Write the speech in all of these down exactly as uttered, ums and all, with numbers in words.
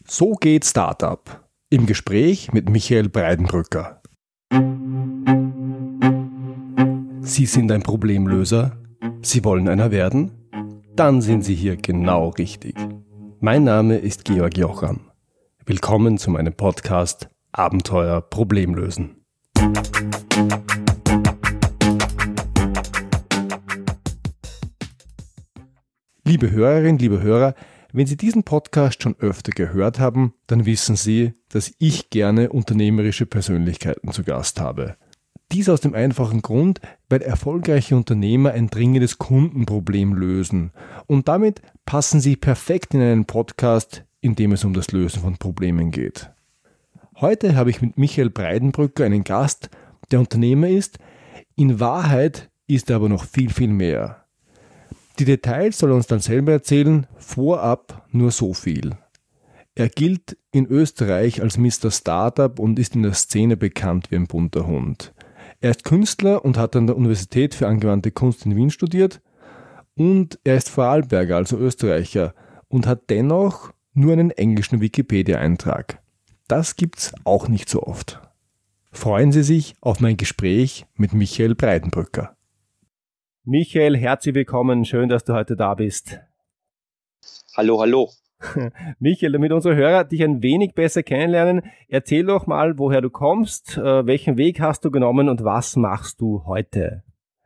So geht Startup. Im Gespräch mit Michael Breidenbrücker. Sie sind ein Problemlöser? Sie wollen einer werden? Dann sind Sie hier genau richtig. Mein Name ist Georg Jocham. Willkommen zu meinem Podcast Abenteuer Problemlösen. Liebe Hörerinnen, liebe Hörer, wenn Sie diesen Podcast schon öfter gehört haben, dann wissen Sie, dass ich gerne unternehmerische Persönlichkeiten zu Gast habe. Dies aus dem einfachen Grund, weil erfolgreiche Unternehmer ein dringendes Kundenproblem lösen. Und damit passen sie perfekt in einen Podcast, in dem es um das Lösen von Problemen geht. Heute habe ich mit Michael Breidenbrücker einen Gast, der Unternehmer ist. In Wahrheit ist er aber noch viel, viel mehr. Die Details soll er uns dann selber erzählen, vorab nur so viel. Er gilt in Österreich als Mister Startup und ist in der Szene bekannt wie ein bunter Hund. Er ist Künstler und hat an der Universität für angewandte Kunst in Wien studiert und er ist Vorarlberger, also Österreicher, und hat dennoch nur einen englischen Wikipedia-Eintrag. Das gibt's auch nicht so oft. Freuen Sie sich auf mein Gespräch mit Michael Breidenbrücker. Michael, herzlich willkommen. Schön, dass du heute da bist. Hallo, hallo. Michael, damit unsere Hörer dich ein wenig besser kennenlernen, erzähl doch mal, woher du kommst, äh, welchen Weg hast du genommen und was machst du heute?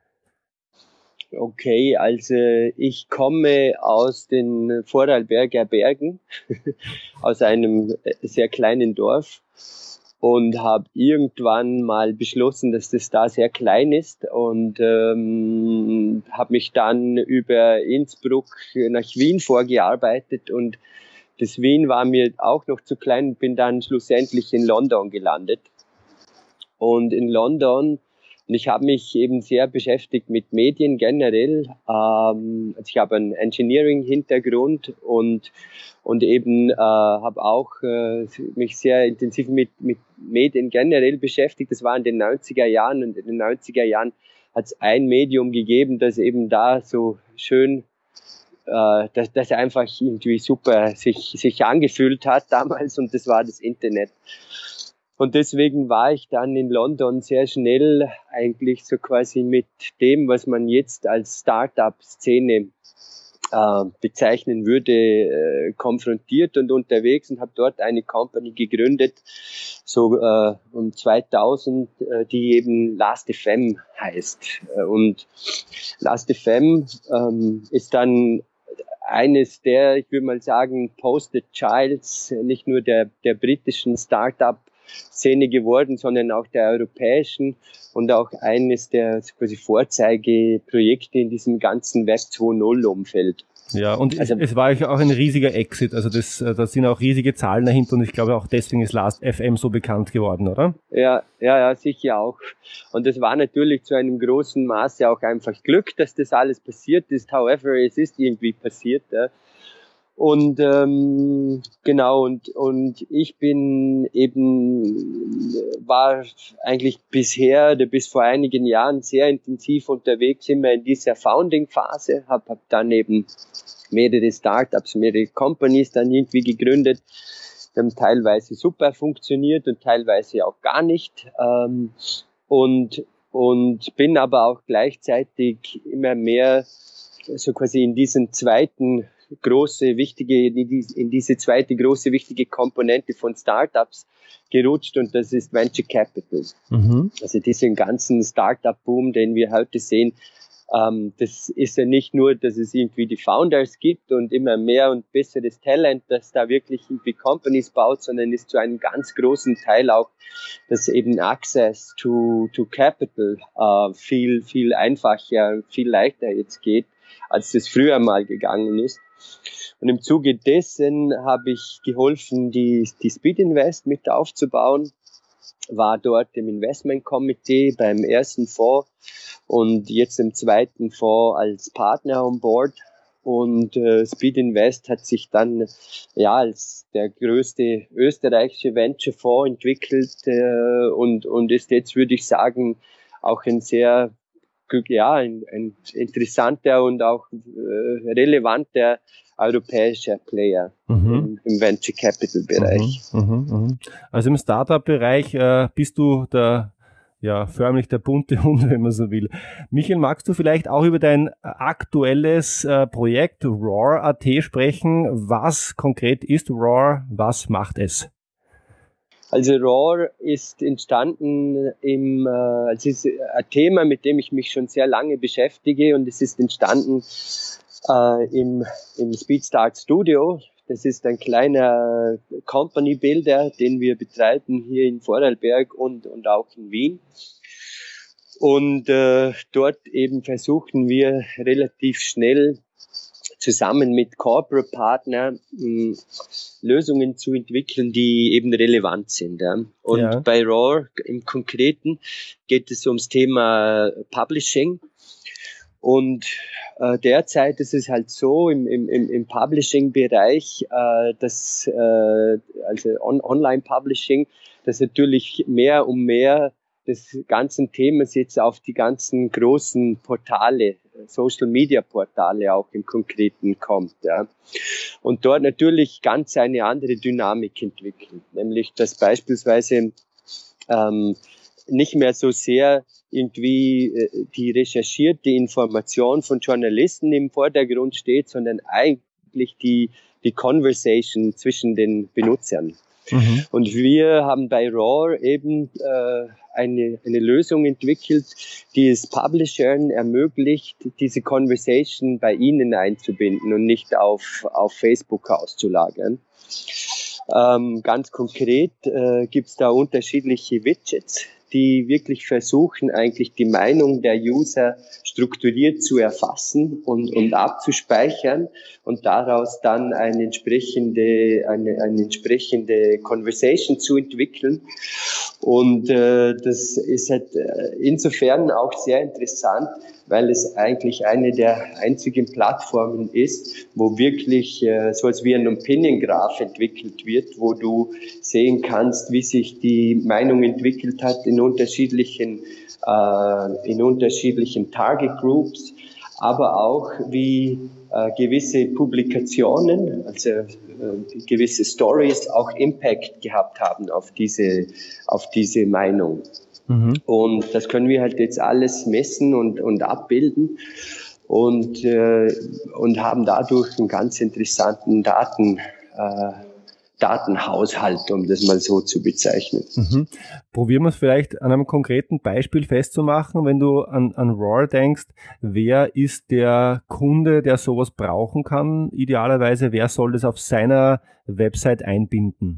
Okay, also ich komme aus den Vorarlberger Bergen, aus einem sehr kleinen Dorf. Und habe irgendwann mal beschlossen, dass das da sehr klein ist und ähm, habe mich dann über Innsbruck nach Wien vorgearbeitet und das Wien war mir auch noch zu klein und bin dann schlussendlich in London gelandet. Und in London, und ich habe mich eben sehr beschäftigt mit Medien generell. Ähm, also ich habe einen Engineering-Hintergrund und und eben äh, habe auch äh, mich sehr intensiv mit mit Medien generell beschäftigt. Das war in den neunziger Jahren und in den neunziger Jahren hat es ein Medium gegeben, das eben da so schön, äh, dass das einfach irgendwie super sich sich angefühlt hat damals und das war das Internet. Und deswegen war ich dann in London sehr schnell eigentlich so quasi mit dem, was man jetzt als Startup-Szene äh, bezeichnen würde, äh, konfrontiert und unterwegs und habe dort eine Company gegründet, so äh, um zweitausend, äh, die eben Last F M heißt. Und Last F M ähm, ist dann eines der, ich würde mal sagen, Poster Childs, nicht nur der, der britischen Startup Szene geworden, sondern auch der europäischen und auch eines der quasi Vorzeigeprojekte in diesem ganzen Web zwei Punkt null Umfeld. Ja, und also, es, es war ja auch ein riesiger Exit, also das, da sind auch riesige Zahlen dahinter und ich glaube auch deswegen ist Last F M so bekannt geworden, oder? Ja, ja, ja, sicher auch. Und das war natürlich zu einem großen Maße auch einfach Glück, dass das alles passiert ist. However, es ist irgendwie passiert. Ja. Und ähm, genau, und und ich bin eben, war eigentlich bisher oder bis vor einigen Jahren sehr intensiv unterwegs, immer in dieser Founding-Phase, habe hab dann eben mehrere Startups, mehrere Companies dann irgendwie gegründet, die haben teilweise super funktioniert und teilweise auch gar nicht. Ähm, und und bin aber auch gleichzeitig immer mehr so quasi in diesen zweiten große, wichtige, in diese zweite große, wichtige Komponente von Startups gerutscht und das ist Venture Capital. Mhm. Also diesen ganzen Startup-Boom, den wir heute sehen, ähm, das ist ja nicht nur, dass es irgendwie die Founders gibt und immer mehr und besseres Talent, das da wirklich irgendwie Companies baut, sondern ist zu einem ganz großen Teil auch, dass eben Access to, to Capital äh, viel, viel einfacher, viel leichter jetzt geht, als das früher mal gegangen ist. Und im Zuge dessen habe ich geholfen, die, die Speed Invest mit aufzubauen, war dort im Investmentkomitee beim ersten Fonds und jetzt im zweiten Fonds als Partner on board. Und äh, Speed Invest hat sich dann ja als der größte österreichische Venture-Fonds entwickelt äh, und, und ist jetzt, würde ich sagen, auch ein sehr ja, ein, ein interessanter und auch äh, relevanter europäischer Player mhm. im, im Venture Capital Bereich. Mhm, mh, mh. Also im Startup-Bereich äh, bist du der, ja, förmlich der bunte Hund, wenn man so will. Michael, magst du vielleicht auch über dein aktuelles äh, Projekt Roar Punkt A T sprechen? Was konkret ist Roar? Was macht es? Also Roar ist entstanden im, äh, es ist ein Thema, mit dem ich mich schon sehr lange beschäftige, und es ist entstanden äh, im, im Speedstart Studio. Das ist ein kleiner Company Builder, den wir betreiben hier in Vorarlberg und, und auch in Wien. Und äh, dort eben versuchen wir relativ schnell zusammen mit Corporate Partner mh, Lösungen zu entwickeln, die eben relevant sind. Ja. Und ja. bei Roar im Konkreten geht es ums Thema Publishing. Und äh, derzeit ist es halt so im, im, im Publishing-Bereich, äh, dass äh, also on, Online-Publishing, dass natürlich mehr und mehr des ganzen Themas jetzt auf die ganzen großen Portale, Social-Media-Portale auch im Konkreten kommt. Ja. Und dort natürlich ganz eine andere Dynamik entwickelt, nämlich dass beispielsweise ähm, nicht mehr so sehr irgendwie äh, die recherchierte Information von Journalisten im Vordergrund steht, sondern eigentlich die, die Conversation zwischen den Benutzern. Mhm. Und wir haben bei Roar eben äh, eine, eine Lösung entwickelt, die es Publishern ermöglicht, diese Conversation bei ihnen einzubinden und nicht auf, auf Facebook auszulagern. Ähm, ganz konkret äh, gibt es da unterschiedliche Widgets, die wirklich versuchen, eigentlich die Meinung der User strukturiert zu erfassen und, und abzuspeichern und daraus dann eine entsprechende, eine, eine entsprechende Conversation zu entwickeln. Und äh, das ist halt äh, insofern auch sehr interessant, weil es eigentlich eine der einzigen Plattformen ist, wo wirklich äh, so als wie ein Opinion Graph entwickelt wird, wo du sehen kannst, wie sich die Meinung entwickelt hat in unterschiedlichen äh, in unterschiedlichen Target Groups, aber auch wie äh, gewisse Publikationen, also äh, gewisse Stories auch Impact gehabt haben auf diese auf diese Meinung. Mhm. Und das können wir halt jetzt alles messen und, und abbilden und, äh, und haben dadurch einen ganz interessanten Daten, äh, Datenhaushalt, um das mal so zu bezeichnen. Mhm. Probieren wir es vielleicht an einem konkreten Beispiel festzumachen, wenn du an, an Roar denkst, wer ist der Kunde, der sowas brauchen kann? Idealerweise, wer soll das auf seiner Website einbinden?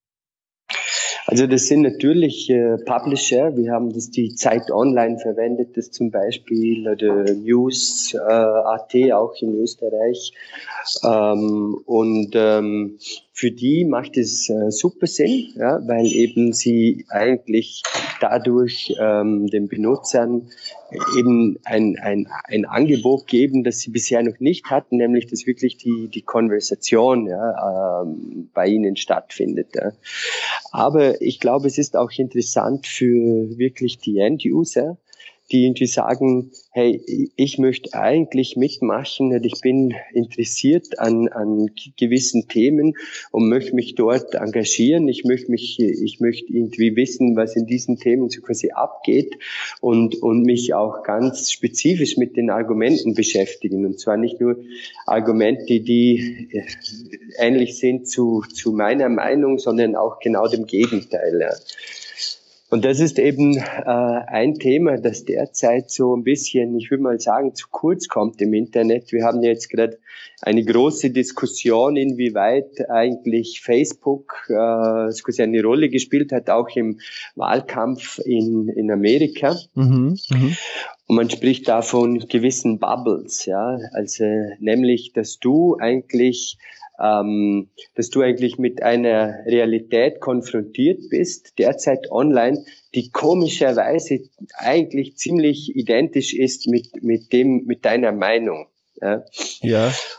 Also das sind natürlich äh, Publisher. Wir haben das die Zeit Online verwendet, das zum Beispiel, oder News äh, Punkt A T auch in Österreich. Ähm, und ähm, für die macht es äh, super Sinn, ja, weil eben sie eigentlich dadurch ähm, den Benutzern eben ein, ein, ein Angebot geben, das sie bisher noch nicht hatten, nämlich dass wirklich die, die Konversation ja, ähm, bei ihnen stattfindet. Ja. Aber ich glaube, es ist auch interessant für wirklich die End-User, die irgendwie sagen, hey, ich möchte eigentlich mitmachen und ich bin interessiert an, an gewissen Themen und möchte mich dort engagieren. Ich möchte mich, ich möchte irgendwie wissen, was in diesen Themen so quasi abgeht und, und mich auch ganz spezifisch mit den Argumenten beschäftigen. Und zwar nicht nur Argumente, die ähnlich sind zu, zu meiner Meinung, sondern auch genau dem Gegenteil. Ja. Und das ist eben äh, ein Thema, das derzeit so ein bisschen, ich würde mal sagen, zu kurz kommt im Internet. Wir haben jetzt gerade eine große Diskussion, inwieweit eigentlich Facebook äh, eine Rolle gespielt hat, auch im Wahlkampf in, in Amerika. Mhm, mh. Und man spricht da von gewissen Bubbles, ja, also nämlich, dass du eigentlich Ähm, dass du eigentlich mit einer Realität konfrontiert bist, derzeit online, die komischerweise eigentlich ziemlich identisch ist mit, mit dem, mit deiner Meinung. Ja. Ja.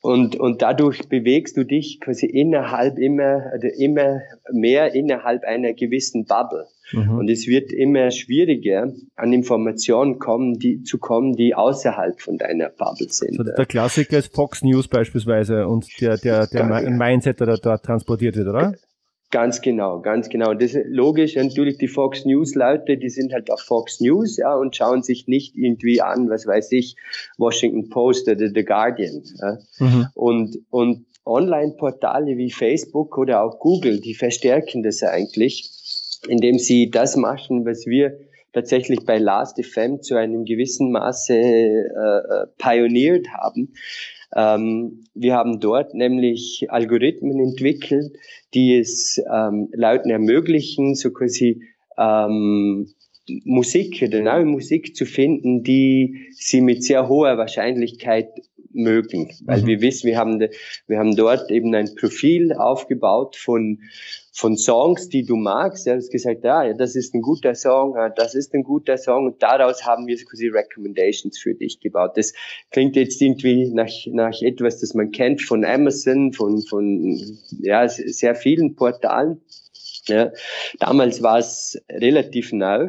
Und, und dadurch bewegst du dich quasi innerhalb immer, oder immer mehr innerhalb einer gewissen Bubble. Mhm. Und es wird immer schwieriger, an Informationen kommen, die, zu kommen, die außerhalb von deiner Bubble sind. So, der Klassiker ist Fox News beispielsweise und der, der, der ja, Mindset, der dort transportiert wird, oder? Ganz genau, ganz genau. Das ist logisch. Natürlich die Fox News Leute, die sind halt auf Fox News, ja, und schauen sich nicht irgendwie an, was weiß ich, Washington Post oder The Guardian. Ja. Mhm. Und, und Online-Portale wie Facebook oder auch Google, die verstärken das eigentlich, indem sie das machen, was wir tatsächlich bei Last F M zu einem gewissen Maße äh, pioniert haben. Ähm, wir haben dort nämlich Algorithmen entwickelt, die es ähm, Leuten ermöglichen, so quasi ähm, Musik oder neue Musik zu finden, die sie mit sehr hoher Wahrscheinlichkeit mögen. Weil mhm. wir wissen, wir haben, wir haben dort eben ein Profil aufgebaut von von Songs, die du magst. Er hat gesagt, ja, das ist ein guter Song, das ist ein guter Song. Und daraus haben wir quasi Recommendations für dich gebaut. Das klingt jetzt irgendwie nach, nach etwas, das man kennt von Amazon, von, von, ja, sehr vielen Portalen. Ja. Damals war es relativ neu.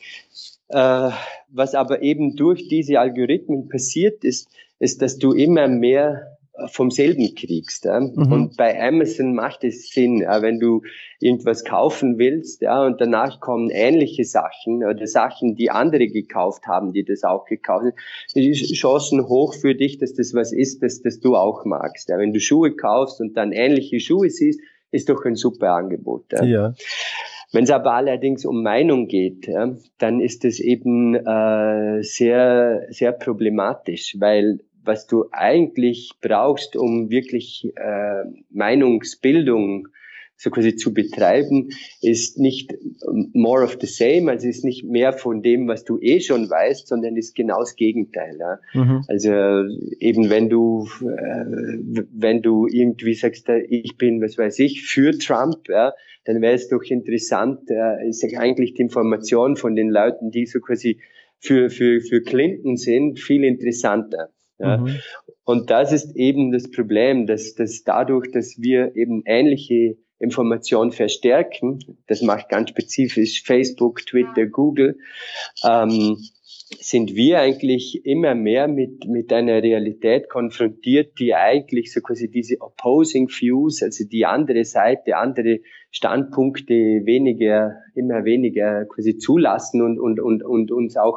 Äh, was aber eben durch diese Algorithmen passiert ist, ist, dass du immer mehr vom selben kriegst. Ja? Mhm. Und bei Amazon macht es Sinn, ja, wenn du irgendwas kaufen willst, ja, und danach kommen ähnliche Sachen oder Sachen, die andere gekauft haben, die das auch gekauft haben, die Chancen hoch für dich, dass das was ist, das, das du auch magst. Ja? Wenn du Schuhe kaufst und dann ähnliche Schuhe siehst, ist doch ein super Angebot. Ja. Ja. Wenn es aber allerdings um Meinung geht, ja, dann ist es eben äh, sehr, sehr problematisch, weil was du eigentlich brauchst, um wirklich äh, Meinungsbildung so quasi zu betreiben, ist nicht more of the same, also ist nicht mehr von dem, was du eh schon weißt, sondern ist genau das Gegenteil. Ja. Mhm. Also eben wenn du äh, wenn du irgendwie sagst, ich bin, was weiß ich, für Trump, ja, dann wäre es doch interessant, äh, ist eigentlich die Information von den Leuten, die so quasi für für für Clinton sind, viel interessanter. Ja. Mhm. Und das ist eben das Problem, dass, dass dadurch, dass wir eben ähnliche Informationen verstärken, das macht ganz spezifisch Facebook, Twitter, Google, ähm, sind wir eigentlich immer mehr mit, mit einer Realität konfrontiert, die eigentlich so quasi diese opposing views, also die andere Seite, andere Standpunkte weniger, immer weniger quasi zulassen und, und, und, und uns auch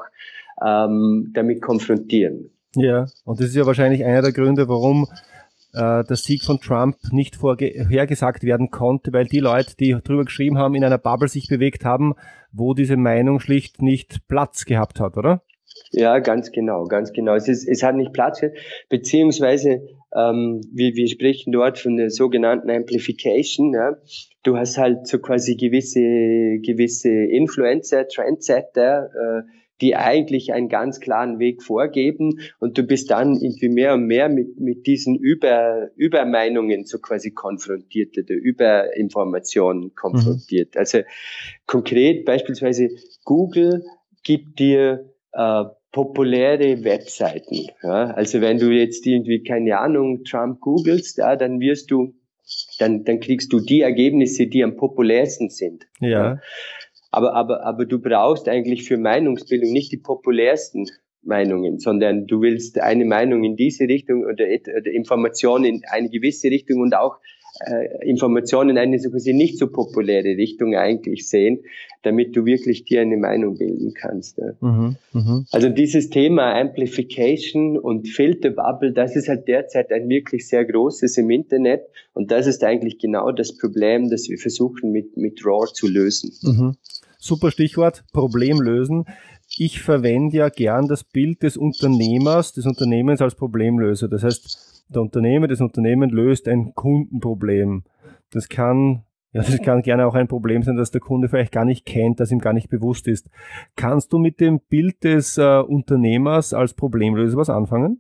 ähm, damit konfrontieren. Ja, und das ist ja wahrscheinlich einer der Gründe, warum äh, der Sieg von Trump nicht vorhergesagt werden konnte, weil die Leute, die drüber geschrieben haben, in einer Bubble sich bewegt haben, wo diese Meinung schlicht nicht Platz gehabt hat, oder? Ja, ganz genau, ganz genau. Es, ist, es hat nicht Platz gehabt, beziehungsweise ähm, wir, wir sprechen dort von der sogenannten Amplification. Ja. Du hast halt so quasi gewisse, gewisse Influencer, Trendsetter, äh, die eigentlich einen ganz klaren Weg vorgeben und du bist dann irgendwie mehr und mehr mit, mit diesen Über, Übermeinungen so quasi konfrontiert oder Überinformationen konfrontiert. Mhm. Also konkret beispielsweise Google gibt dir äh, populäre Webseiten. Ja? Also wenn du jetzt irgendwie, keine Ahnung, Trump googelst, ja, dann wirst du, dann, dann kriegst du die Ergebnisse, die am populärsten sind. Ja. Ja? Aber, aber, aber du brauchst eigentlich für Meinungsbildung nicht die populärsten Meinungen, sondern du willst eine Meinung in diese Richtung oder, oder Informationen in eine gewisse Richtung und auch äh, Informationen in eine so quasi nicht so populäre Richtung eigentlich sehen, damit du wirklich dir eine Meinung bilden kannst. Ja. Mhm, mh. Also dieses Thema Amplification und Filterbubble, das ist halt derzeit ein wirklich sehr großes im Internet und das ist eigentlich genau das Problem, das wir versuchen mit, mit RAW zu lösen. Mhm. Super Stichwort, Problem lösen. Ich verwende ja gern das Bild des Unternehmers, des Unternehmens als Problemlöser. Das heißt, der Unternehmer, das Unternehmen löst ein Kundenproblem. Das kann, ja, das kann gerne auch ein Problem sein, das der Kunde vielleicht gar nicht kennt, das ihm gar nicht bewusst ist. Kannst du mit dem Bild des äh, Unternehmers als Problemlöser was anfangen?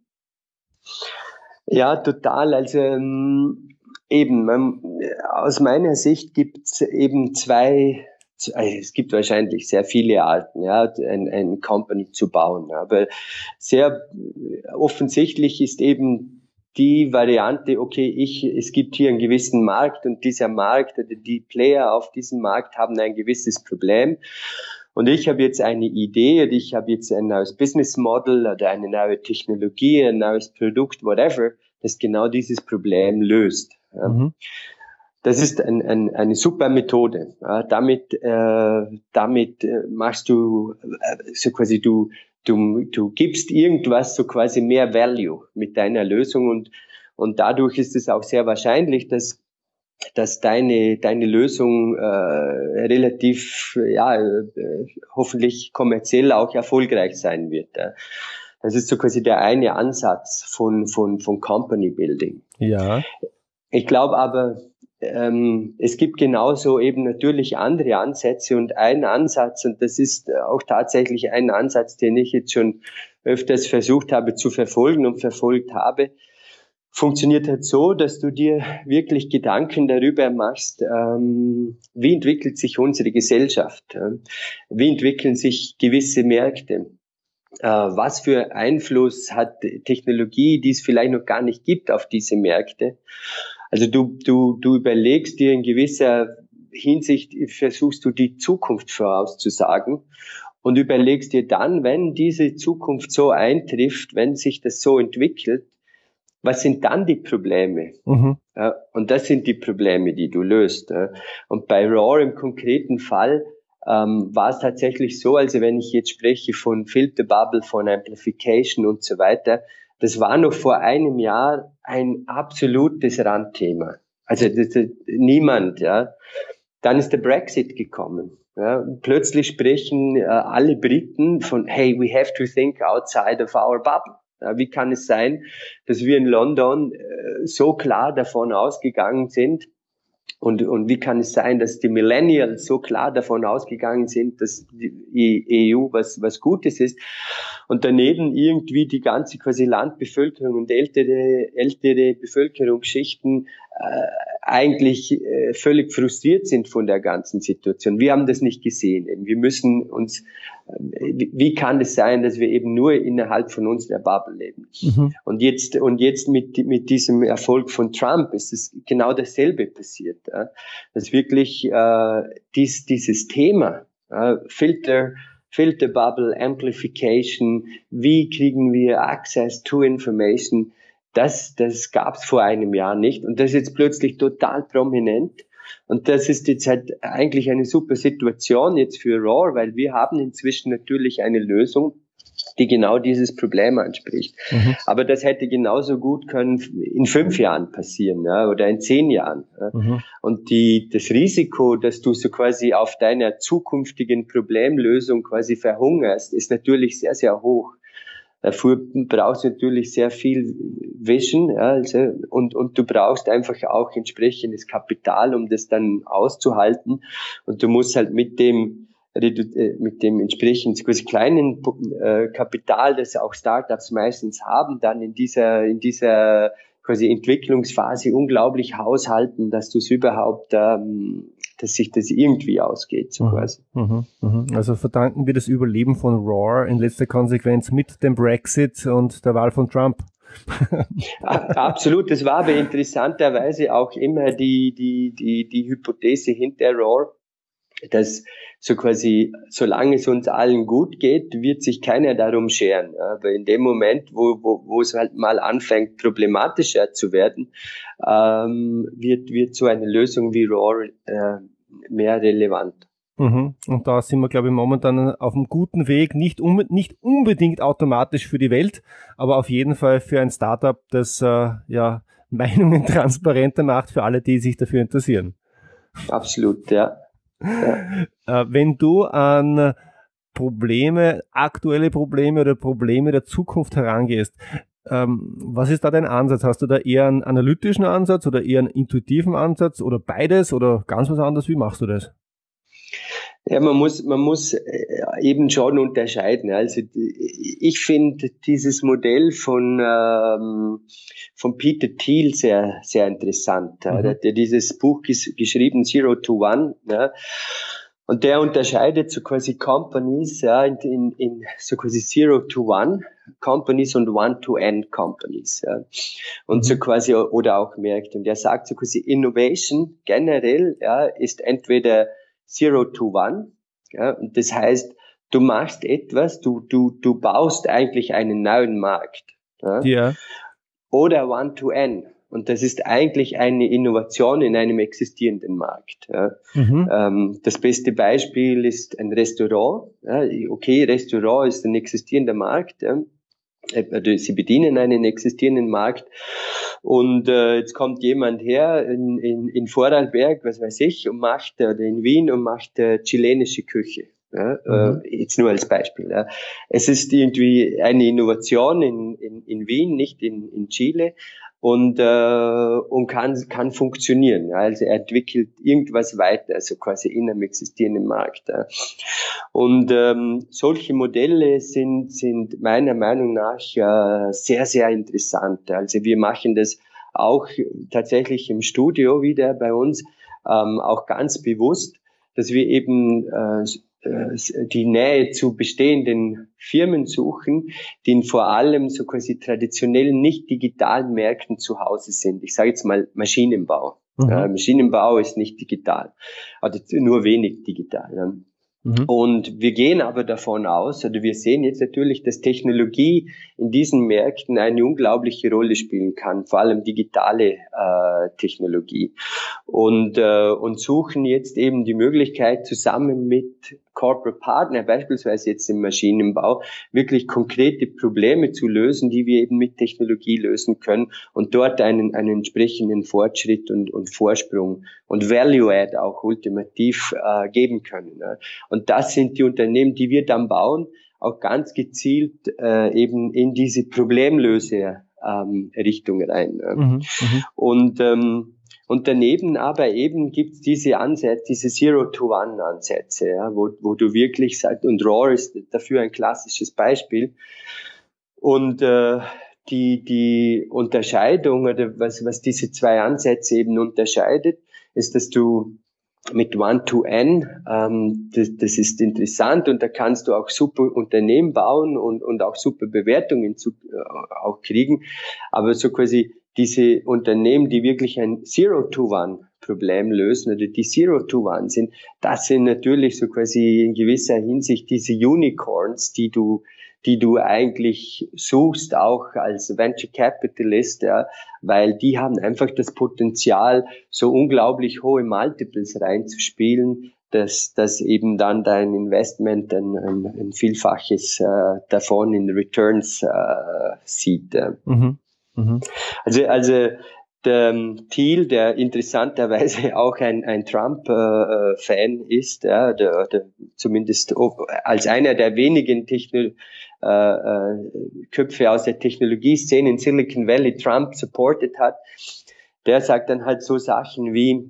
Ja, total. Also ähm, eben, man, aus meiner Sicht gibt es eben zwei. Es gibt wahrscheinlich sehr viele Arten, ja, ein, ein Company zu bauen. Aber sehr offensichtlich ist eben die Variante, okay, ich, es gibt hier einen gewissen Markt und dieser Markt oder die Player auf diesem Markt haben ein gewisses Problem. Und ich habe jetzt eine Idee oder ich habe jetzt ein neues Business Model oder eine neue Technologie, ein neues Produkt, whatever, das genau dieses Problem löst. Ja. Mhm. Das ist ein, ein, eine super Methode. Ja, damit äh, damit äh, machst du äh, so quasi du Du, du gibst irgendwas so quasi mehr Value mit deiner Lösung und, und dadurch ist es auch sehr wahrscheinlich, dass, dass deine, deine Lösung äh, relativ, ja, äh, hoffentlich kommerziell auch erfolgreich sein wird. Ja. Das ist so quasi der eine Ansatz von, von, von Company Building. Ja. Ich glaube aber, Ähm, es gibt genauso eben natürlich andere Ansätze und ein Ansatz, und das ist auch tatsächlich ein Ansatz, den ich jetzt schon öfters versucht habe zu verfolgen und verfolgt habe, funktioniert halt so, dass du dir wirklich Gedanken darüber machst, ähm, wie entwickelt sich unsere Gesellschaft, äh, wie entwickeln sich gewisse Märkte. Uh, was für Einfluss hat Technologie, die es vielleicht noch gar nicht gibt, auf diese Märkte? Also du, du, du überlegst dir in gewisser Hinsicht, versuchst du die Zukunft vorauszusagen und überlegst dir dann, wenn diese Zukunft so eintrifft, wenn sich das so entwickelt, was sind dann die Probleme? Mhm. Ja, und das sind die Probleme, die du löst. Ja. Und bei Roar im konkreten Fall ähm, war es tatsächlich so, also wenn ich jetzt spreche von Filter Bubble, von Amplification und so weiter, das war noch vor einem Jahr ein absolutes Randthema. Also das, das, niemand, ja. Dann ist der Brexit gekommen. Ja. Plötzlich sprechen äh, alle Briten von, hey, we have to think outside of our bubble. Ja, wie kann es sein, dass wir in London äh, so klar davon ausgegangen sind, Und, und wie kann es sein, dass die Millennials so klar davon ausgegangen sind, dass die E U was, was Gutes ist und daneben irgendwie die ganze quasi Landbevölkerung und ältere, ältere Bevölkerungsschichten äh, eigentlich äh, völlig frustriert sind von der ganzen Situation. Wir haben das nicht gesehen. Wir müssen uns, äh, wie kann es sein, dass wir eben nur innerhalb von unserer Bubble leben? Mhm. Und jetzt, und jetzt mit, mit diesem Erfolg von Trump ist es genau dasselbe passiert. Ja? Dass wirklich äh, dies, dieses Thema, äh, Filter, Filter Bubble, Amplification, wie kriegen wir Access to Information, das, das gab es vor einem Jahr nicht und das ist jetzt plötzlich total prominent und das ist jetzt halt eigentlich eine super Situation jetzt für Roar, weil wir haben inzwischen natürlich eine Lösung, die genau dieses Problem anspricht. Mhm. Aber das hätte genauso gut können in fünf Jahren passieren, ja, oder in zehn Jahren. Ja. Mhm. Und die, das Risiko, dass du so quasi auf deiner zukünftigen Problemlösung quasi verhungerst, ist natürlich sehr, sehr hoch. Dafür brauchst du natürlich sehr viel Vision, ja, also, und, und du brauchst einfach auch entsprechendes Kapital, um das dann auszuhalten. Und du musst halt mit dem mit dem entsprechend quasi kleinen äh, Kapital, das auch Startups meistens haben, dann in dieser in dieser quasi Entwicklungsphase unglaublich haushalten, dass du es überhaupt, ähm, dass sich das irgendwie ausgeht, so quasi. Mhm, mhm. Also verdanken wir das Überleben von Roar in letzter Konsequenz mit dem Brexit und der Wahl von Trump. Absolut, das war aber interessanterweise auch immer die die die die Hypothese hinter Roar, dass so quasi, solange es uns allen gut geht, wird sich keiner darum scheren. Aber in dem Moment, wo, wo, wo es halt mal anfängt, problematischer zu werden, ähm, wird, wird so eine Lösung wie Roar äh, mehr relevant. Mhm. Und da sind wir, glaube ich, momentan auf einem guten Weg, nicht, um, nicht unbedingt automatisch für die Welt, aber auf jeden Fall für ein Startup, das äh, ja Meinungen transparenter macht für alle, die sich dafür interessieren. Absolut, ja. Ja. Wenn du an Probleme, aktuelle Probleme oder Probleme der Zukunft herangehst, ähm, was ist da dein Ansatz? Hast du da eher einen analytischen Ansatz oder eher einen intuitiven Ansatz oder beides oder ganz was anderes? Wie machst du das? Ja, man muss, man muss eben schon unterscheiden. Also ich finde dieses Modell von ähm, von Peter Thiel sehr sehr interessant. Mhm. Er hat ja dieses Buch ges- geschrieben, Zero to One. Ja. Und der unterscheidet so quasi Companies, ja, in, in, in so quasi Zero to One Companies und One to N Companies, ja. Und mhm. so quasi, oder auch Märkte. Und er sagt so quasi Innovation generell, ja, ist entweder Zero to One, ja, und das heißt, du machst etwas, du, du, du baust eigentlich einen neuen Markt, ja. Ja. Oder One to N. Und das ist eigentlich eine Innovation in einem existierenden Markt. Ja. Mhm. Ähm, das beste Beispiel ist ein Restaurant. Ja. Okay, Restaurant ist ein existierender Markt. Ja. Sie bedienen einen existierenden Markt. Und äh, jetzt kommt jemand her in, in, in Vorarlberg, was weiß ich, und macht, oder in Wien und macht äh, chilenische Küche. Ja, mhm. äh, jetzt nur als Beispiel. Ja. Es ist irgendwie eine Innovation in, in, in Wien, nicht in, in Chile. Und, äh, und kann, kann funktionieren. Ja. Also er entwickelt irgendwas weiter, also quasi in einem existierenden Markt. Ja. Und ähm, solche Modelle sind, sind meiner Meinung nach äh, sehr, sehr interessant. Also wir machen das auch tatsächlich im Studio wieder bei uns, ähm, auch ganz bewusst, dass wir eben äh, die Nähe zu bestehenden Firmen suchen, die in vor allem so quasi traditionell nicht digitalen Märkten zu Hause sind. Ich sage jetzt mal Maschinenbau. Mhm. Äh, Maschinenbau ist nicht digital, also nur wenig digital. Ja. Mhm. Und wir gehen aber davon aus, oder wir sehen jetzt natürlich, dass Technologie in diesen Märkten eine unglaubliche Rolle spielen kann, vor allem digitale äh, Technologie. Und, äh, und suchen jetzt eben die Möglichkeit, zusammen mit Corporate Partner, beispielsweise jetzt im Maschinenbau, wirklich konkrete Probleme zu lösen, die wir eben mit Technologie lösen können und dort einen, einen entsprechenden Fortschritt und, und Vorsprung und Value-Add auch ultimativ äh, geben können. Ne? Und das sind die Unternehmen, die wir dann bauen, auch ganz gezielt äh, eben in diese Problemlöse ähm, Richtung rein. Ne? Mhm, und ähm, Und daneben aber eben gibt's diese Ansätze, diese Zero-to-One-Ansätze, ja, wo, wo du wirklich sagst, und RAW ist dafür ein klassisches Beispiel. Und äh, die, die Unterscheidung oder was, was diese zwei Ansätze eben unterscheidet, ist, dass du mit One-to-N, ähm, das, das ist interessant und da kannst du auch super Unternehmen bauen und, und auch super Bewertungen zu, äh, auch kriegen, aber so quasi diese Unternehmen, die wirklich ein Zero-to-One-Problem lösen oder die Zero-to-One sind, das sind natürlich so quasi in gewisser Hinsicht diese Unicorns, die du, die du eigentlich suchst, auch als Venture Capitalist, ja, weil die haben einfach das Potenzial, so unglaublich hohe Multiples reinzuspielen, dass, dass eben dann dein Investment ein, ein, ein Vielfaches äh, davon in Returns äh, sieht. Äh. Mhm. Mhm. Also, also der um, Thiel, der interessanterweise auch ein, ein Trump-Fan äh, ist, ja, der, der zumindest als einer der wenigen Techno- äh, äh, Köpfe aus der Technologieszene in Silicon Valley Trump supported hat, der sagt dann halt so Sachen wie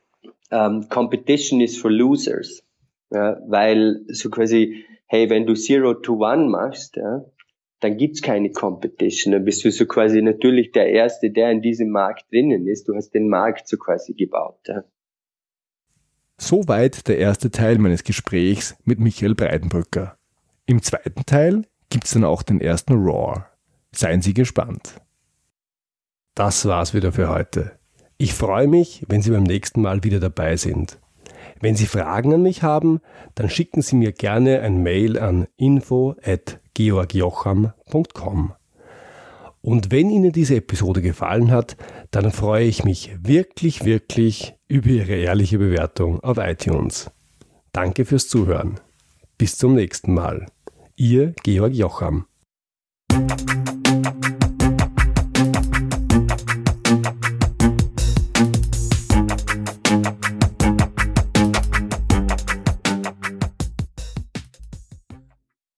um, Competition is for losers, ja, weil so quasi, hey, wenn du Zero to One machst, ja, dann gibt's keine Competition. Dann bist du so quasi natürlich der Erste, der in diesem Markt drinnen ist. Du hast den Markt so quasi gebaut. Ja. Soweit der erste Teil meines Gesprächs mit Michael Breidenbrücker. Im zweiten Teil gibt's dann auch den ersten Roar. Seien Sie gespannt. Das war's wieder für heute. Ich freue mich, wenn Sie beim nächsten Mal wieder dabei sind. Wenn Sie Fragen an mich haben, dann schicken Sie mir gerne ein Mail an info at georg jocham punkt com. Und wenn Ihnen diese Episode gefallen hat, dann freue ich mich wirklich, wirklich über Ihre ehrliche Bewertung auf iTunes. Danke fürs Zuhören. Bis zum nächsten Mal. Ihr Georg Jocham.